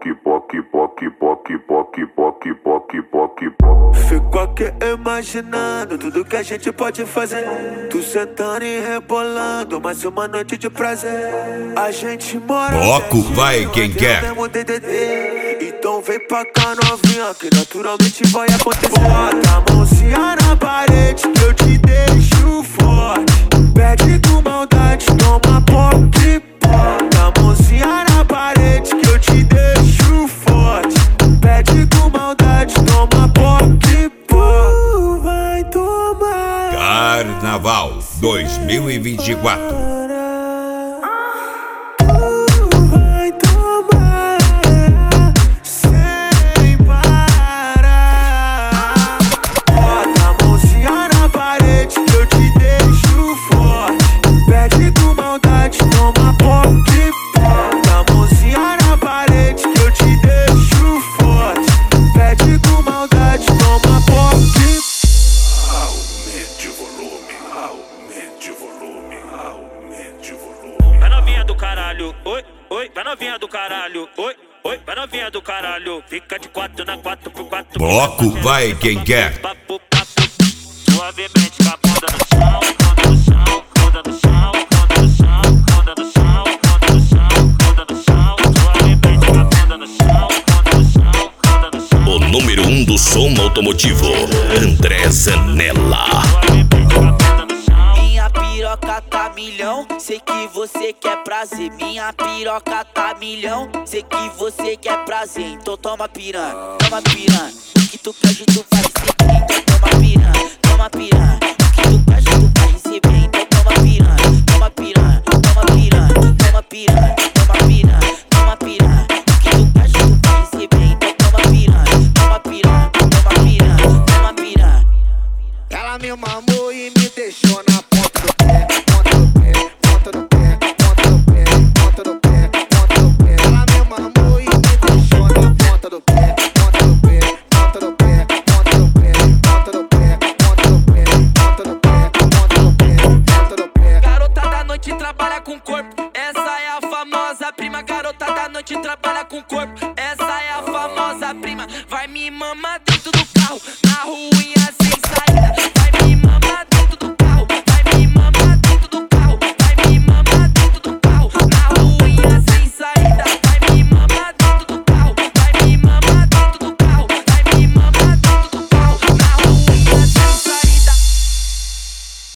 Fico aqui imaginando tudo que a gente pode fazer. Tu sentando e rebolando, mais uma noite de prazer. A gente mora Bloco vai quem quer. Então vem pra cá novinha, que naturalmente vai acontecer. Bota a mãozinha na parede que eu te deixo forte. Pede com maldade, toma pop. Bota a mãozinha na parede que eu te deixo forte. Pede com maldade, toma pop. Vai tomar Carnaval 2024. Vai novinha do caralho, oi, oi, vai novinha do caralho, oi, oi, vai novinha do caralho. Fica de 4 na 4x4. Bloco vai quem quer. Papo, papo, suavemente com a bunda no chão, bunda no chão, bunda no chão, bunda no chão, bunda no chão, bunda no chão, bunda no chão, suavemente com a bunda no chão, bunda no chão, bunda no chão. O número 1 do som automotivo, André Zanella. Minha piroca tá milhão, sei que você quer prazer. Minha piroca tá milhão, sei que você quer prazer. Então toma piranha, toma piranha. O que tu quer, tu vai receber. Então toma piranha, toma piranha. O que tu quer, tu vai receber. Então toma piranha, toma piranha, toma piranha, toma piranha, toma piranha, toma piranha. O que tu quer, tu vai receber. Então toma piranha, toma piranha, toma piranha, toma piranha. Ela me mamou e me deixou na ponta do pé, ponta do pé, ponta do pé, ponta do pé, ponta do pé, ponta do pé. Ela me mamou e me deixou na ponta do pé, ponta do pé, ponta do pé, ponta do pé, ponta do pé, ponta do pé, ponta do pé, ponta do pé, ponta do pé. Garota da noite trabalha com corpo, essa é a famosa prima. Garota da noite trabalha com corpo,